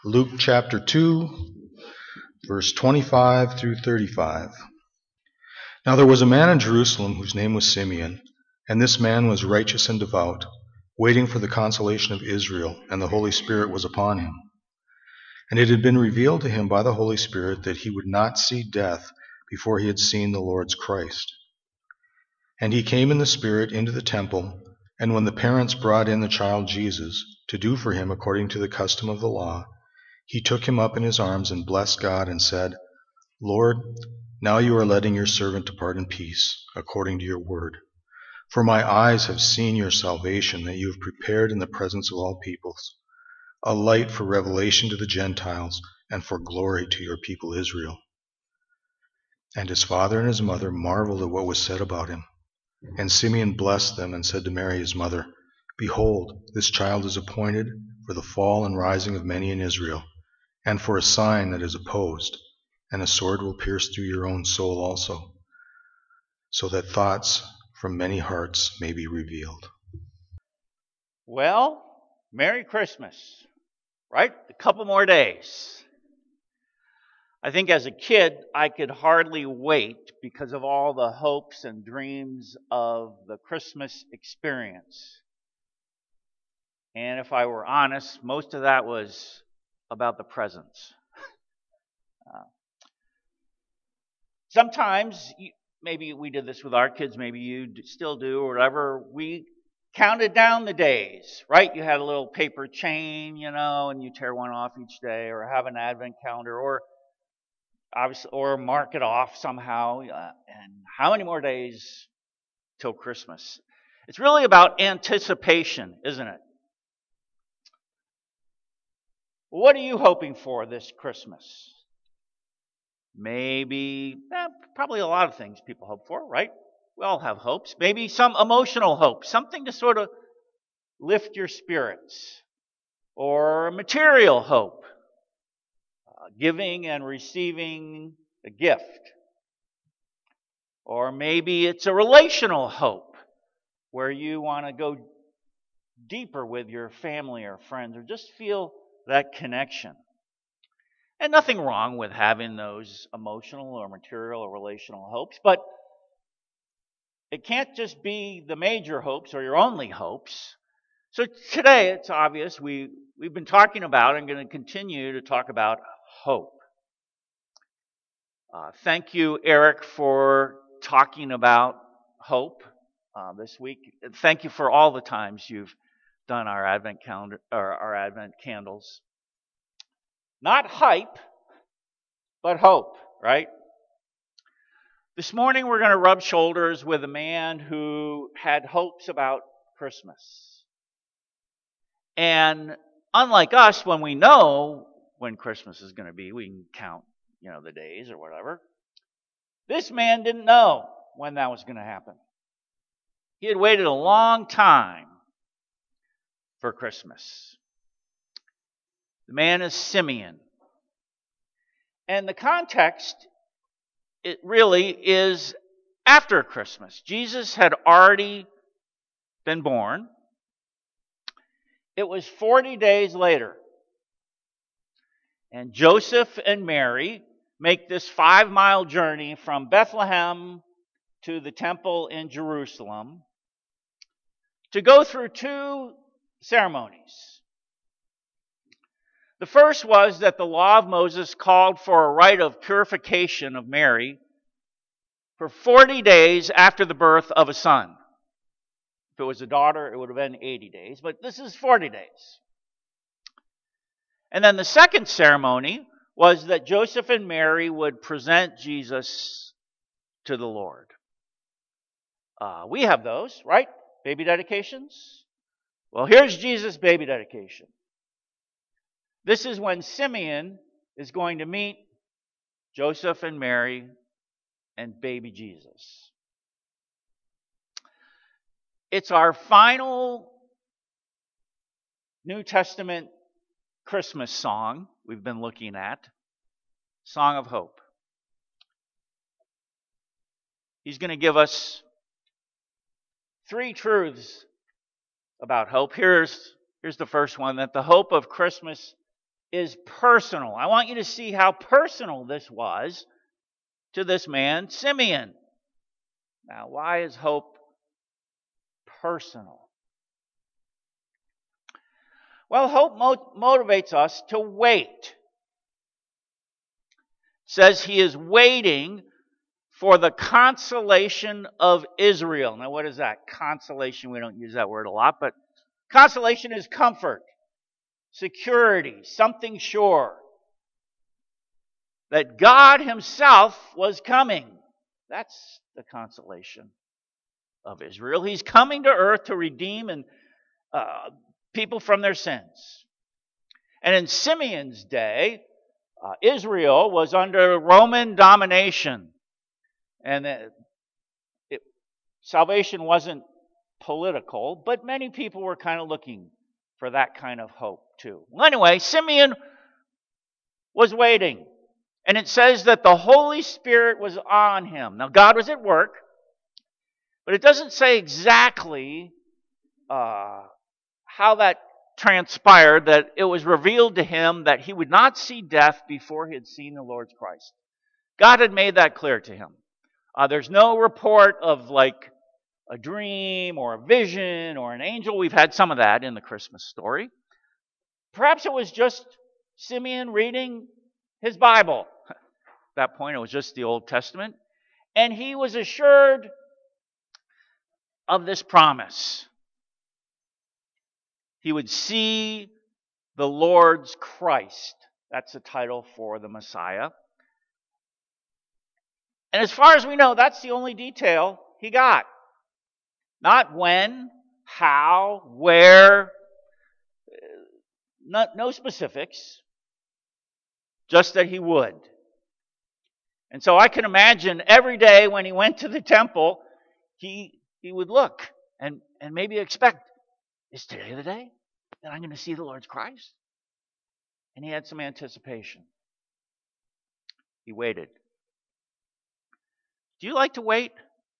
Luke chapter 2, verse 25 through 35. Now there was a man in Jerusalem whose name was Simeon, and this man was righteous and devout, waiting for the consolation of Israel, and the Holy Spirit was upon him. And it had been revealed to him by the Holy Spirit that he would not see death before he had seen the Lord's Christ. And he came in the Spirit into the temple, and when the parents brought in the child Jesus to do for him according to the custom of the law, he took him up in his arms and blessed God and said, Lord, now you are letting your servant depart in peace, according to your word. For my eyes have seen your salvation that you have prepared in the presence of all peoples, a light for revelation to the Gentiles and for glory to your people Israel. And his father and his mother marveled at what was said about him. And Simeon blessed them and said to Mary his mother, Behold, this child is appointed for the fall and rising of many in Israel, and for a sign that is opposed, and a sword will pierce through your own soul also, so that thoughts from many hearts may be revealed. Well, Merry Christmas, right? A couple more days. I think as a kid, I could hardly wait because of all the hopes and dreams of the Christmas experience. And if I were honest, most of that was about the presents. Sometimes, maybe we did this with our kids, maybe you still do, or whatever, we counted down the days, right? You had a little paper chain, and you tear one off each day, or have an advent calendar, or obviously, or mark it off somehow. And how many more days till Christmas? It's really about anticipation, isn't it? What are you hoping for this Christmas? Maybe, probably a lot of things people hope for, right? We all have hopes. Maybe some emotional hope, something to sort of lift your spirits. Or material hope, giving and receiving a gift. Or maybe it's a relational hope, where you want to go deeper with your family or friends, or just feel that connection. And nothing wrong with having those emotional or material or relational hopes, but it can't just be the major hopes or your only hopes. So today, it's obvious, we've been talking about and going to continue to talk about hope. Thank you, Eric, for talking about hope this week. Thank you for all the times you've done our Advent calendar or our Advent candles. Not hype, but hope, right? This morning we're going to rub shoulders with a man who had hopes about Christmas. And unlike us, when we know when Christmas is going to be, we can count, the days or whatever. This man didn't know when that was going to happen. He had waited a long time for Christmas. The man is Simeon. And the context, it really is after Christmas. Jesus had already been born. It was 40 days later. And Joseph and Mary make this 5-mile journey from Bethlehem to the temple in Jerusalem to go through 2 ceremonies. The first was that the law of Moses called for a rite of purification of Mary for 40 days after the birth of a son. If it was a daughter, it would have been 80 days, but this is 40 days. And then the second ceremony was that Joseph and Mary would present Jesus to the Lord. We have those, right? Baby dedications. Well, here's Jesus' baby dedication. This is when Simeon is going to meet Joseph and Mary and baby Jesus. It's our final New Testament Christmas song we've been looking at, Song of Hope. He's going to give us 3 truths about hope. Here's the first one, that the hope of Christmas is personal. I want you to see how personal this was to this man, Simeon. Now, why is hope personal? Well, hope motivates us to wait. It says he is waiting for the consolation of Israel. Now, what is that? Consolation, we don't use that word a lot, but consolation is comfort, security, something sure. That God himself was coming. That's the consolation of Israel. He's coming to earth to redeem people from their sins. And in Simeon's day, Israel was under Roman domination. And salvation wasn't political, but many people were kind of looking for that kind of hope too. Well, anyway, Simeon was waiting. And it says that the Holy Spirit was on him. Now, God was at work, but it doesn't say exactly how that transpired, that it was revealed to him that he would not see death before he had seen the Lord's Christ. God had made that clear to him. There's no report of like a dream or a vision or an angel. We've had some of that in the Christmas story. Perhaps it was just Simeon reading his Bible. At that point, it was just the Old Testament. And he was assured of this promise. He would see the Lord's Christ. That's the title for the Messiah. And as far as we know, that's the only detail he got. Not when, how, where, no specifics. Just that he would. And so I can imagine every day when he went to the temple, he would look and maybe expect, is today the day that I'm going to see the Lord's Christ? And he had some anticipation. He waited. Do you like to wait?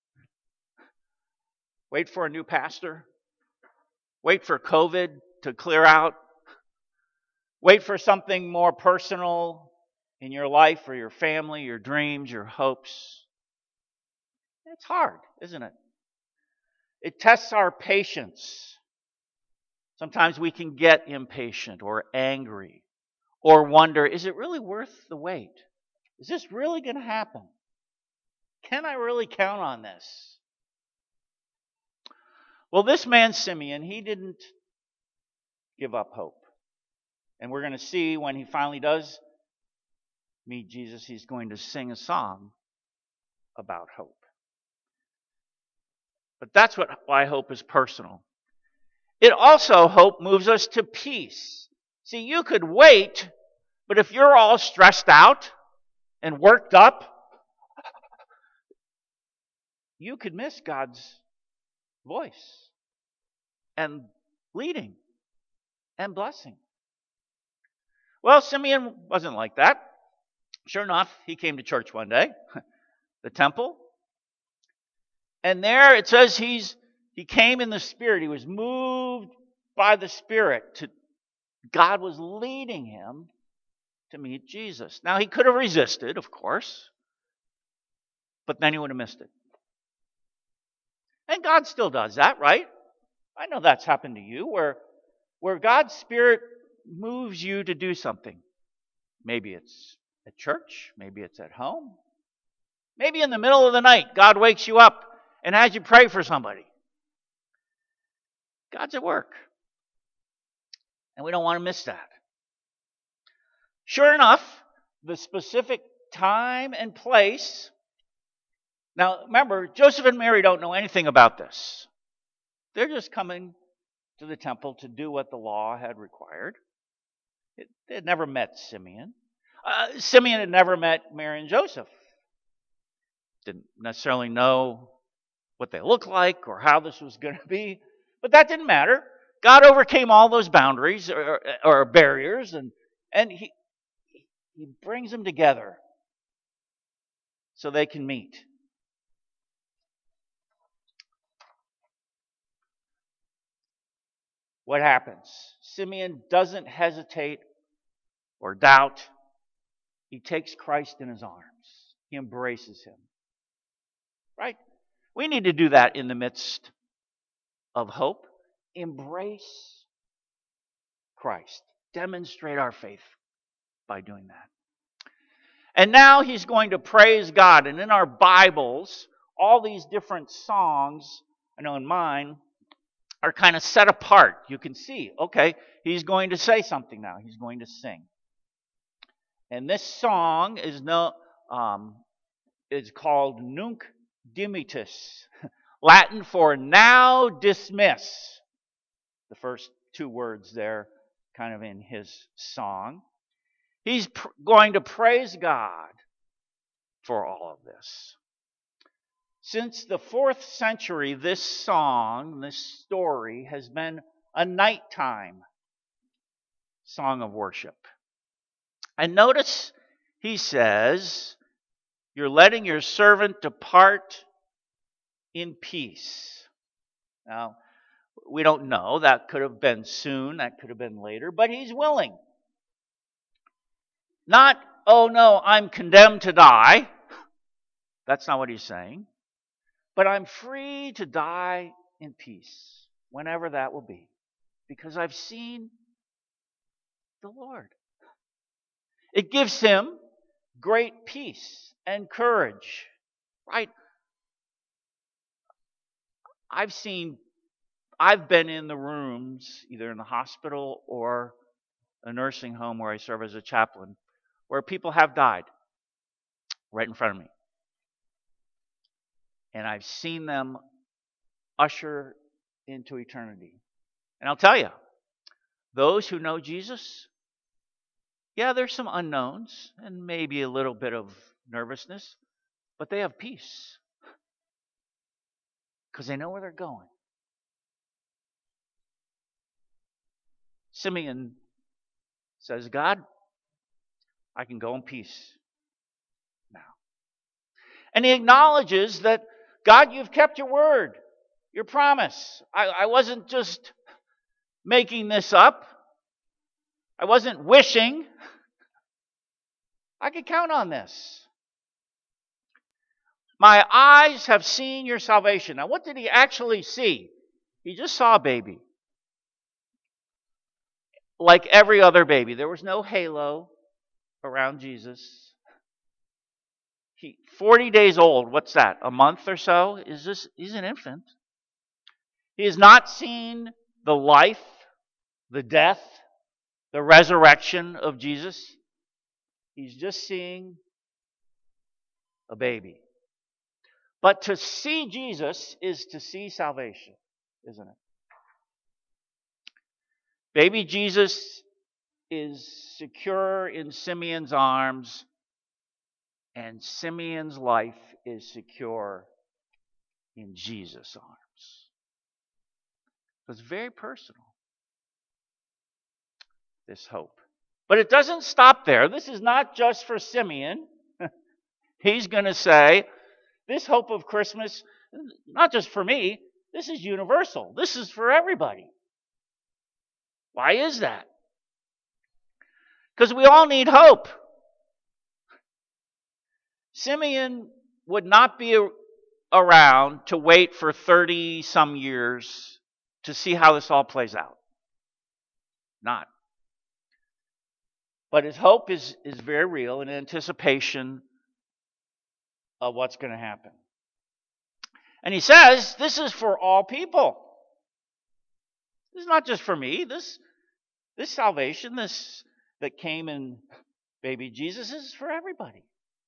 Wait for a new pastor? Wait for COVID to clear out? Wait for something more personal in your life or your family, your dreams, your hopes? It's hard, isn't it? It tests our patience. Sometimes we can get impatient or angry or wonder, is it really worth the wait? Is this really going to happen? Can I really count on this? Well, this man, Simeon, he didn't give up hope. And we're going to see when he finally does meet Jesus, he's going to sing a song about hope. But that's why hope is personal. It also, hope moves us to peace. See, you could wait, but if you're all stressed out and worked up, you could miss God's voice and leading and blessing. Well, Simeon wasn't like that. Sure enough, he came to church one day, the temple. And there it says he came in the Spirit. He was moved by the Spirit. God was leading him to meet Jesus. Now, he could have resisted, of course, but then he would have missed it. And God still does that, right? I know that's happened to you, where God's Spirit moves you to do something. Maybe it's at church, maybe it's at home. Maybe in the middle of the night, God wakes you up and has you pray for somebody. God's at work. And we don't want to miss that. Sure enough, the specific time and place. Now, remember, Joseph and Mary don't know anything about this. They're just coming to the temple to do what the law had required. They had never met Simeon. Simeon had never met Mary and Joseph. Didn't necessarily know what they looked like or how this was going to be. But that didn't matter. God overcame all those boundaries or barriers, and he brings them together so they can meet. What happens? Simeon doesn't hesitate or doubt, he takes Christ in his arms. He embraces him. Right? We need to do that in the midst of hope. Embrace Christ. Demonstrate our faith by doing that. And now he's going to praise God. And in our Bibles, all these different songs, I know in mine, are kind of set apart. You can see, okay, he's going to say something now. He's going to sing. And this song is called Nunc Dimittis, Latin for now dismiss. The first two words there, kind of in his song. He's going to praise God for all of this. Since the 4th century, this song, this story, has been a nighttime song of worship. And notice he says, "You're letting your servant depart in peace." Now, we don't know. That could have been soon. That could have been later. But he's willing. Not, oh no, I'm condemned to die. That's not what he's saying. But I'm free to die in peace, whenever that will be, because I've seen the Lord. It gives him great peace and courage, right? I've been in the rooms, either in the hospital or a nursing home where I serve as a chaplain, where people have died right in front of me. And I've seen them usher into eternity. And I'll tell you, those who know Jesus, yeah, there's some unknowns and maybe a little bit of nervousness, but they have peace because they know where they're going. Simeon says, God, I can go in peace now. And he acknowledges that, God, you've kept your word, your promise. I wasn't just making this up. I wasn't wishing. I could count on this. My eyes have seen your salvation. Now, what did he actually see? He just saw a baby. Like every other baby. There was no halo around Jesus. 40 days old, what's that? A month or so? He's an infant. He has not seen the life, the death, the resurrection of Jesus. He's just seeing a baby. But to see Jesus is to see salvation, isn't it? Baby Jesus is secure in Simeon's arms, and Simeon's life is secure in Jesus' arms. So it's very personal, this hope. But it doesn't stop there. This is not just for Simeon. He's going to say, this hope of Christmas, not just for me, this is universal. This is for everybody. Why is that? Because we all need hope. Simeon would not be around to wait for 30-some years to see how this all plays out. Not. But his hope is very real in anticipation of what's going to happen. And he says, this is for all people. This is not just for me. This salvation, that came in baby Jesus, is for everybody.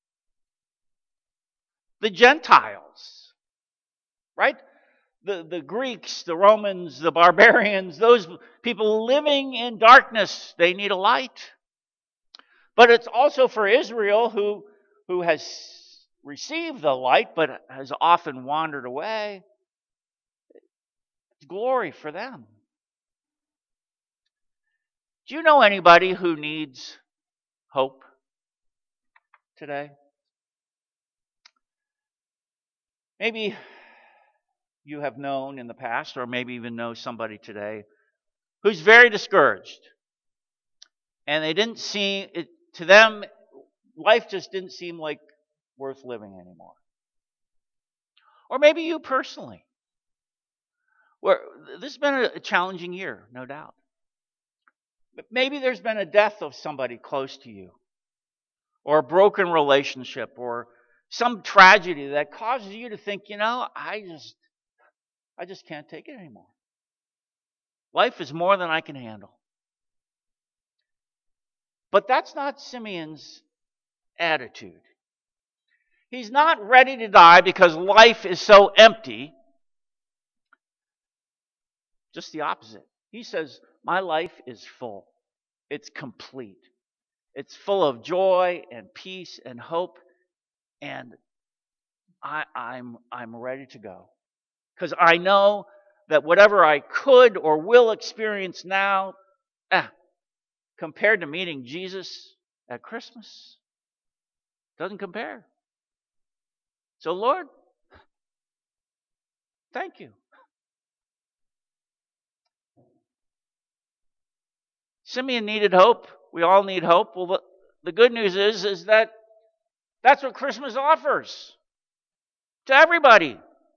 The Gentiles, right? The Greeks, the Romans, the barbarians, those people living in darkness, they need a light. But it's also for Israel who has received the light but has often wandered away. It's glory for them. Do you know anybody who needs hope today? Maybe you have known in the past, or maybe even know somebody today who's very discouraged. And they didn't seem, to them, life just didn't seem like worth living anymore. Or maybe you personally. Where this has been a challenging year, no doubt. But maybe there's been a death of somebody close to you, or a broken relationship, or some tragedy that causes you to think, I just can't take it anymore. Life is more than I can handle. But that's not Simeon's attitude. He's not ready to die because life is so empty. Just the opposite. He says, my life is full. It's complete. It's full of joy and peace and hope. And I'm ready to go. Because I know that whatever I could or will experience now, compared to meeting Jesus at Christmas, doesn't compare. So Lord, thank you. Simeon needed hope. We all need hope. Well, the good news is that that's what Christmas offers to everybody.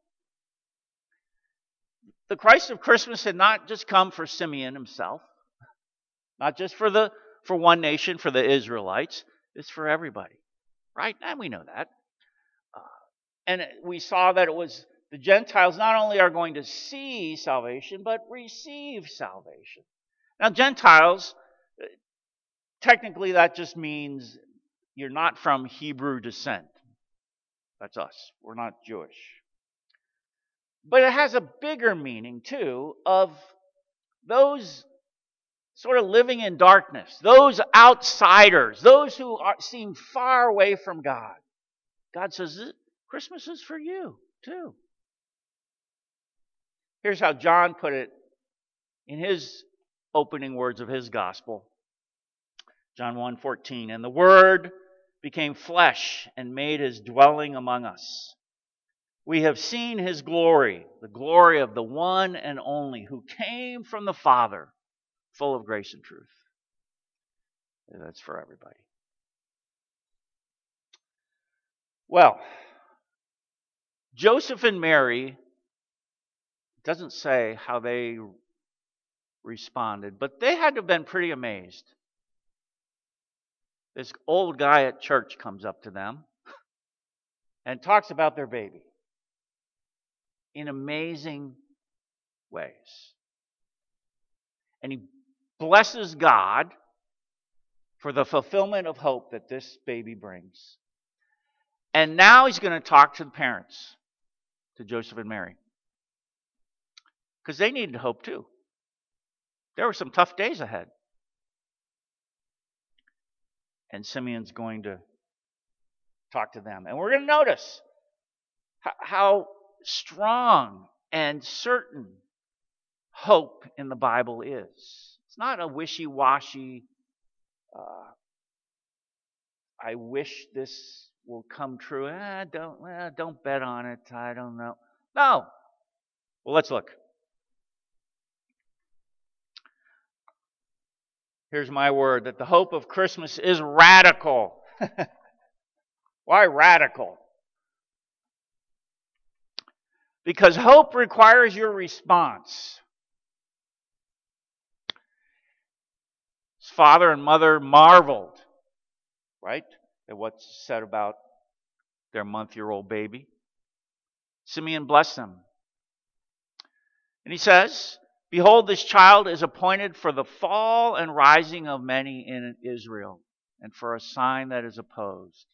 The Christ of Christmas had not just come for Simeon himself, not just for one nation, for the Israelites. It's for everybody, right? And we know that. And we saw that it was the Gentiles not only are going to see salvation, but receive salvation. Now, Gentiles, technically that just means you're not from Hebrew descent. That's us. We're not Jewish. But it has a bigger meaning, too, of those sort of living in darkness, those outsiders, those who seem far away from God. God says, Christmas is for you, too. Here's how John put it in his opening words of his gospel. John 1:14, and the Word became flesh and made his dwelling among us. We have seen his glory, the glory of the one and only who came from the Father, full of grace and truth. That's for everybody. Well, Joseph and Mary, doesn't say how they responded, but they had to have been pretty amazed. This old guy at church comes up to them and talks about their baby in amazing ways. And he blesses God for the fulfillment of hope that this baby brings. And now he's going to talk to the parents, to Joseph and Mary, because they needed hope too. There were some tough days ahead. And Simeon's going to talk to them. And we're going to notice how strong and certain hope in the Bible is. It's not a wishy-washy, I wish this will come true. Don't bet on it. I don't know. No. Well, let's look. Here's my word, that the hope of Christmas is radical. Why radical? Because hope requires your response. His father and mother marveled, right, at what's said about their month-year-old baby. Simeon blessed them. And he says, behold, this child is appointed for the fall and rising of many in Israel, and for a sign that is opposed.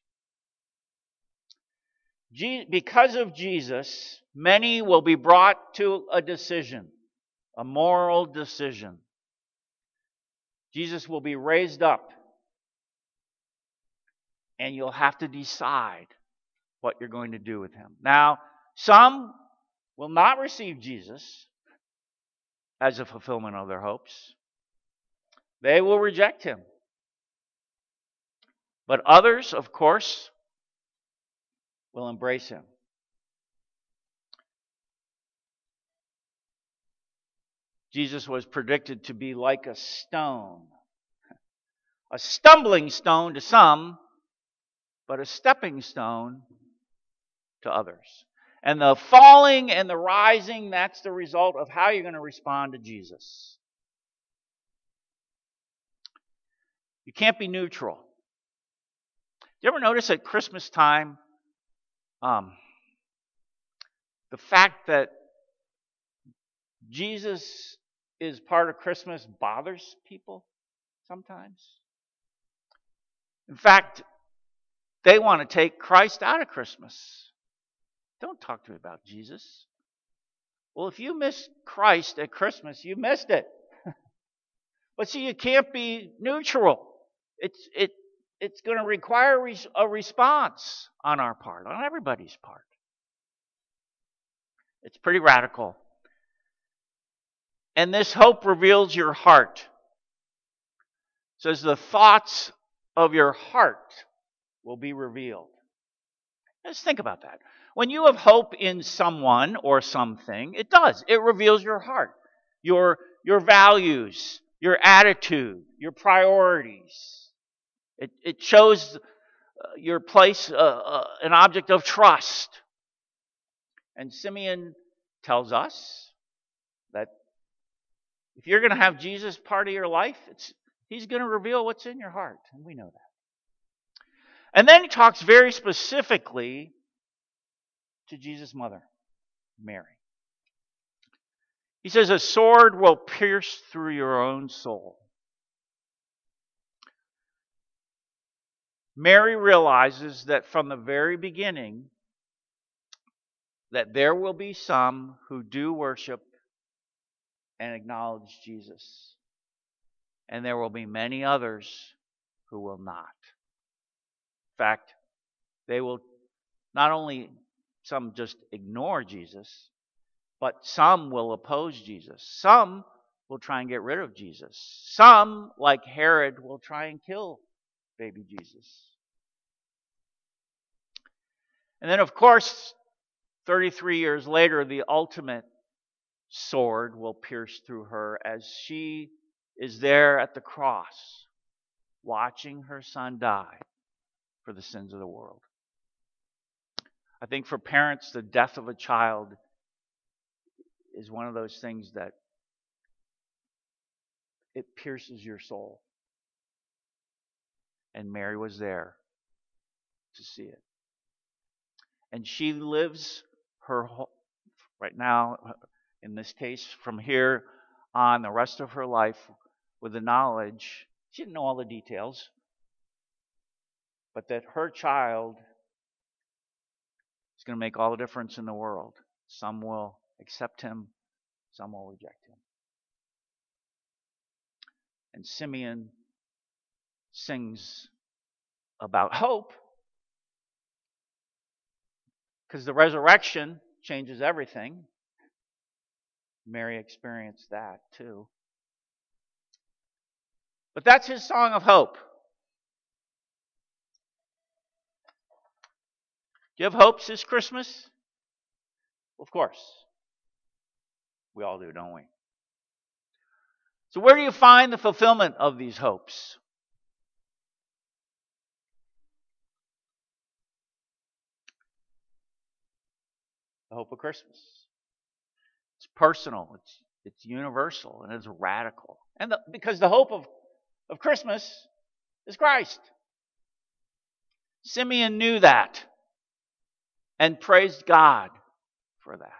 Because of Jesus, many will be brought to a decision, a moral decision. Jesus will be raised up, and you'll have to decide what you're going to do with him. Now, some will not receive Jesus as a fulfillment of their hopes. They will reject him. But others, of course, will embrace him. Jesus was predicted to be like a stone a stumbling stone to some, but a stepping stone to others. And the falling and the rising, that's the result of how you're going to respond to Jesus. You can't be neutral. You ever notice at Christmas time, the fact that Jesus is part of Christmas bothers people sometimes? In fact, they want to take Christ out of Christmas. Don't talk to me about Jesus. Well, if you miss Christ at Christmas, you missed it. But see, you can't be neutral. It's going to require a response on our part, on everybody's part. It's pretty radical. And this hope reveals your heart. It says the thoughts of your heart will be revealed. Just think about that. When you have hope in someone or something, it does. It reveals your heart, your values, your attitude, your priorities. It shows your place, an object of trust. And Simeon tells us that if you're going to have Jesus part of your life, he's going to reveal what's in your heart. And we know that. And then he talks very specifically to Jesus' mother, Mary. He says, a sword will pierce through your own soul. Mary realizes that from the very beginning, that there will be some who do worship and acknowledge Jesus. And there will be many others who will not. In fact, they will not only some just ignore Jesus, but some will oppose Jesus. Some will try and get rid of Jesus. Some, like Herod, will try and kill baby Jesus. And then, of course, 33 years later, the ultimate sword will pierce through her as she is there at the cross, watching her son die for the sins of the world. I think for parents, the death of a child is one of those things that it pierces your soul. And Mary was there to see it. And she lives her whole, right now, in this case, from here on, the rest of her life with the knowledge, she didn't know all the details, but that her child is going to make all the difference in the world. Some will accept him, some will reject him. And Simeon sings about hope because the resurrection changes everything. Mary experienced that too. But that's his song of hope. Do you have hopes this Christmas? Of course. We all do, don't we? So where do you find the fulfillment of these hopes? The hope of Christmas. It's personal, it's universal, and it's radical. And because the hope of Christmas is Christ. Simeon knew that and praised God for that.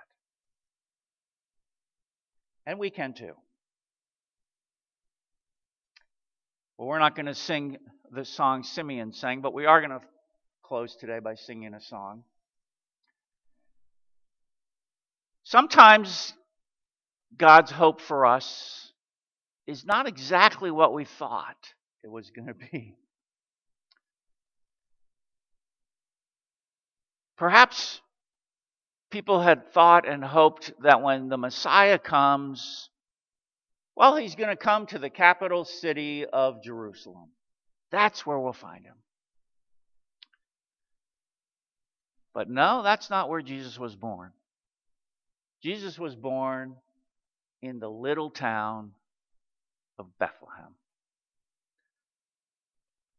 And we can too. Well, we're not going to sing the song Simeon sang, but we are going to close today by singing a song. Sometimes God's hope for us is not exactly what we thought it was going to be. Perhaps people had thought and hoped that when the Messiah comes, well, he's going to come to the capital city of Jerusalem. That's where we'll find him. But no, that's not where Jesus was born. Jesus was born in the little town of Bethlehem.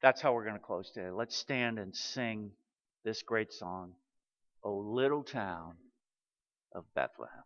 That's how we're going to close today. Let's stand and sing this great song, O Little Town of Bethlehem.